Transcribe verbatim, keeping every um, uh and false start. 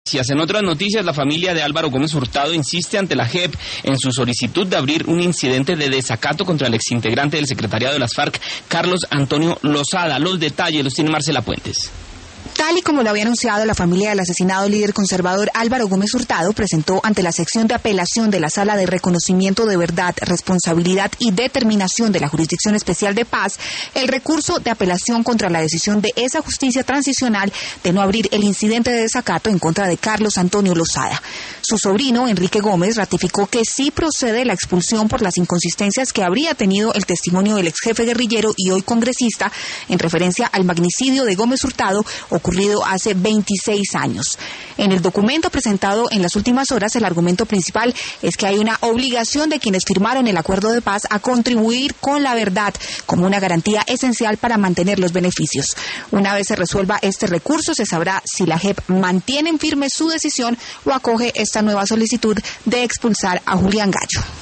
En otras noticias, la familia de Álvaro Gómez Hurtado insiste ante la J E P en su solicitud de abrir un incidente de desacato contra el exintegrante del secretariado de las FARC, Carlos Antonio Lozada. Los detalles los tiene Marcela Puentes. Tal y como lo había anunciado, la familia del asesinado líder conservador Álvaro Gómez Hurtado presentó ante la sección de apelación de la Sala de Reconocimiento de Verdad, Responsabilidad y Determinación de la Jurisdicción Especial de Paz el recurso de apelación contra la decisión de esa justicia transicional de no abrir el incidente de desacato en contra de Carlos Antonio Lozada. Su sobrino, Enrique Gómez, ratificó que sí procede la expulsión por las inconsistencias que habría tenido el testimonio del ex jefe guerrillero y hoy congresista en referencia al magnicidio de Gómez Hurtado ocurrido hace veintiséis años. En el documento presentado en las últimas horas, el argumento principal es que hay una obligación de quienes firmaron el acuerdo de paz a contribuir con la verdad como una garantía esencial para mantener los beneficios. Una vez se resuelva este recurso, se sabrá si la J E P mantiene en firme su decisión o acoge esta nueva solicitud de expulsar a Julián Gallo.